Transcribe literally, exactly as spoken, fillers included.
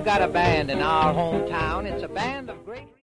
got a band in our hometown. It's a band of great